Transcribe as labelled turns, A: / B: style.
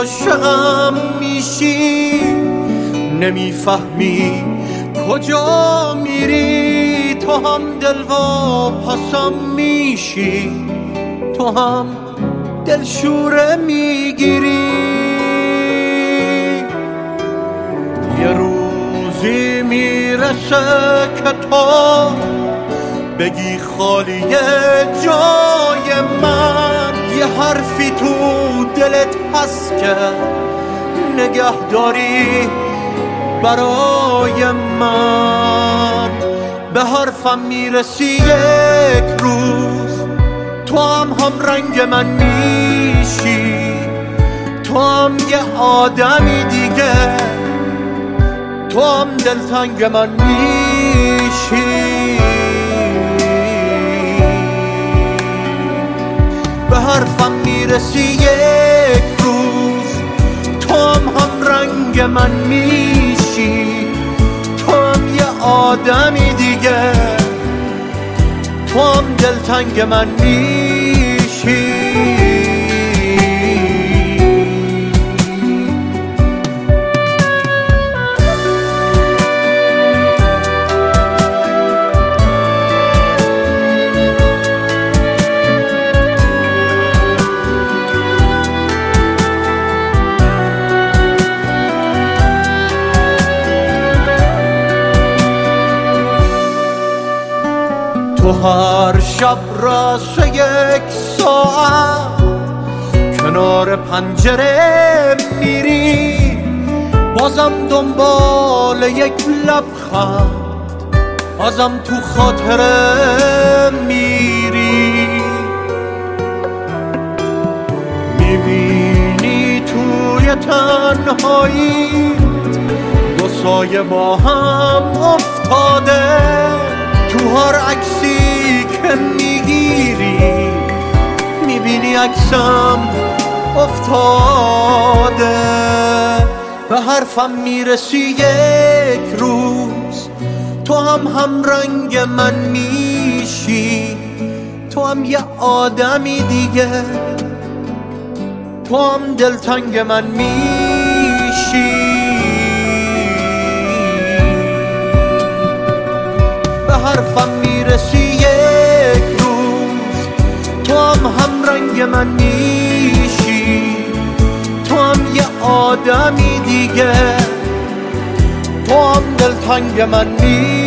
A: عاشقم میشی، نمیفهمی کجا میری. تو هم دلواپسم میشی، تو هم دلشوره میگیری. یه روزی میرسه که تو بگی خالیه جای من. یه حرفی تو دلت هست که نگهداری برای من. به حرفم میرسی یک روز، تو هم رنگ من میشی. تو هم یه آدمی دیگه، تو هم دلتنگ من میشی. به حرفم میرسی یک روز، تو هم رنگ من میشی. تو هم یه آدمی دیگه، تو هم دلتنگ من میشی. تو هر شب راست یک ساعت کنار پنجره میری، بازم دنبال یک لبخند، بازم تو خاطره میری. میبینی توی تنهایی دو سایه با هم افتاده، تو هر عکسی که میگیری میبینی عکسم افتاده. به حرفم میرسی یک روز، تو هم رنگ من میشی. تو هم یه آدمی دیگه، تو هم دلتنگ من میشی. به حرفم میرسی یک روز، تو هم رنگ من میشی. تو هم یه آدمی دیگه، تو هم دلتنگ من میشی.